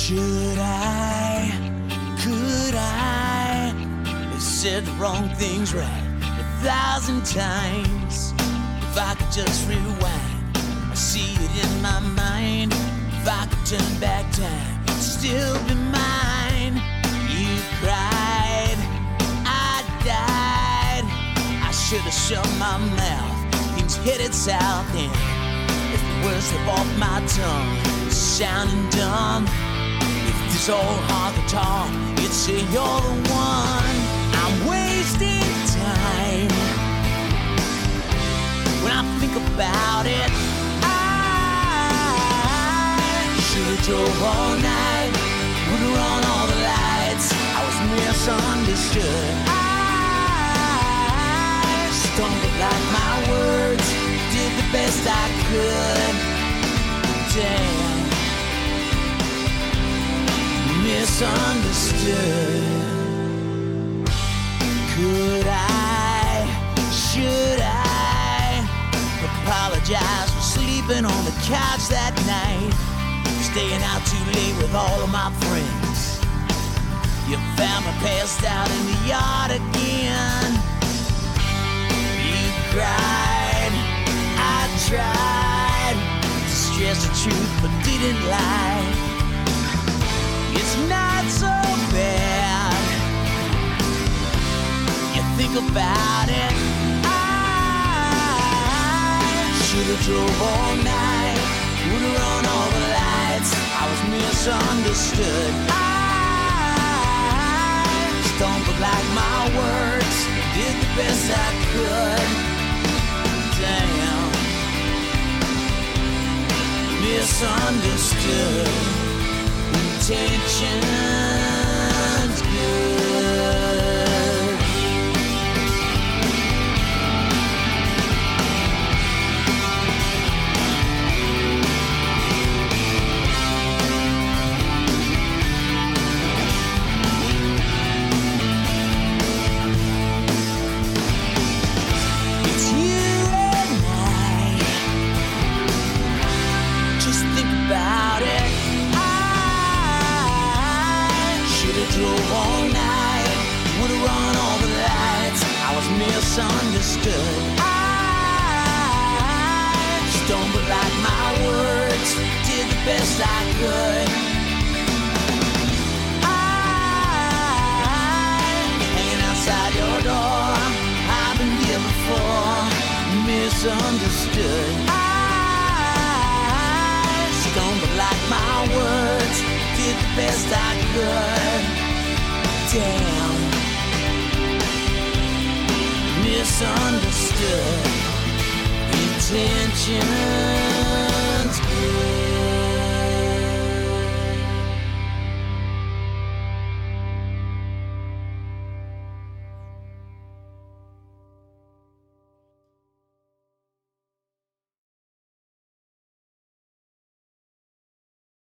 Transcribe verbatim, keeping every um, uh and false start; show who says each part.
Speaker 1: Should I, could I have said the wrong things right a thousand times? If I could just rewind, I see it in my mind. If I could turn back time, it'd still be mine. You cried, I died. I should have shut my mouth, things headed south. And if the words slip off my tongue, sounding dumb. This old hard guitar, you'd say you're the one. I'm wasting time. When I think about it, I should've drove all night, would've run all the lights. I was misunderstood. I stumbled like my words, did the best I could. Damn. Misunderstood. Could I, should I apologize for sleeping on the couch that night, staying out too late with all of my friends? You found me passed out in the yard again. You cried, I tried to stress the truth but didn't lie. It's not so bad. You think about it. I should've drove all night, would've run all the lights. I was misunderstood. I stumbled like my words, did the best I could. Damn. Misunderstood. Intentions good. It's you and I. Just think about it. Drove all night, would've run all the lights. I was misunderstood. I stumbled like my words, did the best I could. I hanging outside your door, I've been here before. Misunderstood. I stumbled like my words, did the best I could. Damn. Misunderstood. Intentions good.